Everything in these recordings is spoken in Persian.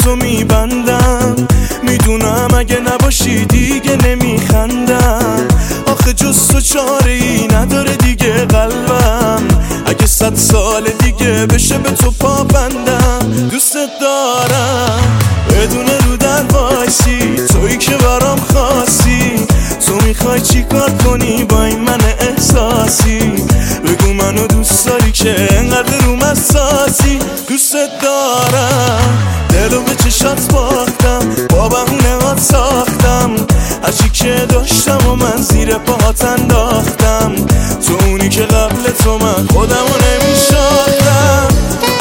تو میبندم، میدونم اگه نباشی دیگه نمیخندم. آخه جز تو چاره ای نداره دیگه قلبم، اگه 100 سال دیگه بشه به تو پابندم. دوستت دارم بدون رو در وایسی، تویی که برام خاصی. تو میخوای چی کار کنی با این من احساسی؟ بگو منو دوست داری که انقدر روم اساسی. دوستت دارم دلو به چشات باختم، با بهونه هات ساختم، هرچی که داشتم و من زیر پاهات انداختم. تو اونی که قبل تو من خودمو نمیشاختم.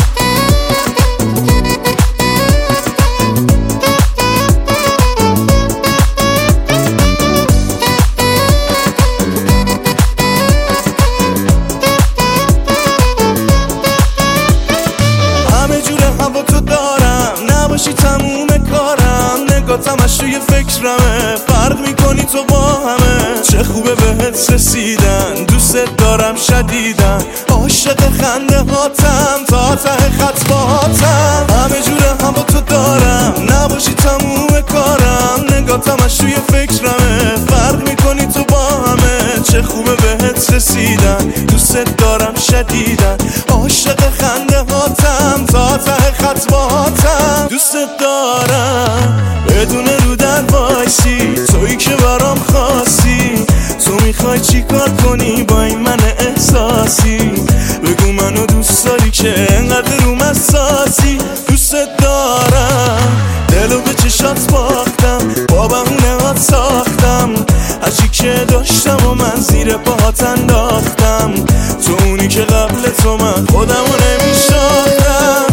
تموم کارم نگاتم اش توی فکرمه، فرق میکنی تو با همه. چه خوبه بهت رسیدن، دوستت دارم شدیدن، عاشق خنده هاتم، تا ته خط باهاتم. همه جوره هم با تو دارم، نباشی تموم کارم. نگاتم اش توی فکرمه، فرق میکنی تو با همه. چه خوبه بهت رسیدن، دوستت دارم شدیدن، عاشق خنده هاتم، تا ته خط باهاتم. دوستت دارم بدون رو در وایسی، تویی که برام خاصی. تو میخوای چی کار کنی با این من احساسی؟ بگو منو دوست داری که انقدر روم اساسی. دوستت دارم دلو به چشات باختم، با بهونه هات ساختم، هرچی که داشتم و من زیر پاهات انداختم. تو اونی که قبل تو من خودمو نمیشاختم.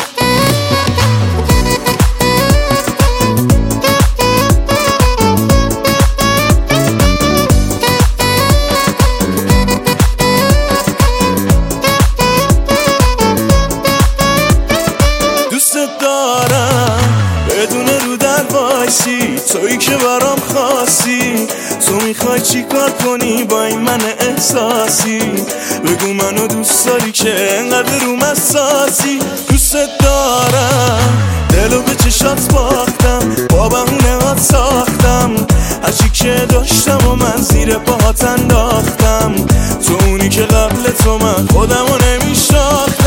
دوستت دارم بدون رو در وایسی، تویی که برام خاصی. تو میخوای چی کار کنی با این من احساسی؟ بگو منو دوست داری که انقدر روم اساسی. دوستت دارم دلو به چشات باختم، با بهونه هات ساختم، هرچی که داشتم و من زیر پاهات انداختم. تو اونی که قبل تو من خودمو نمیشاختم.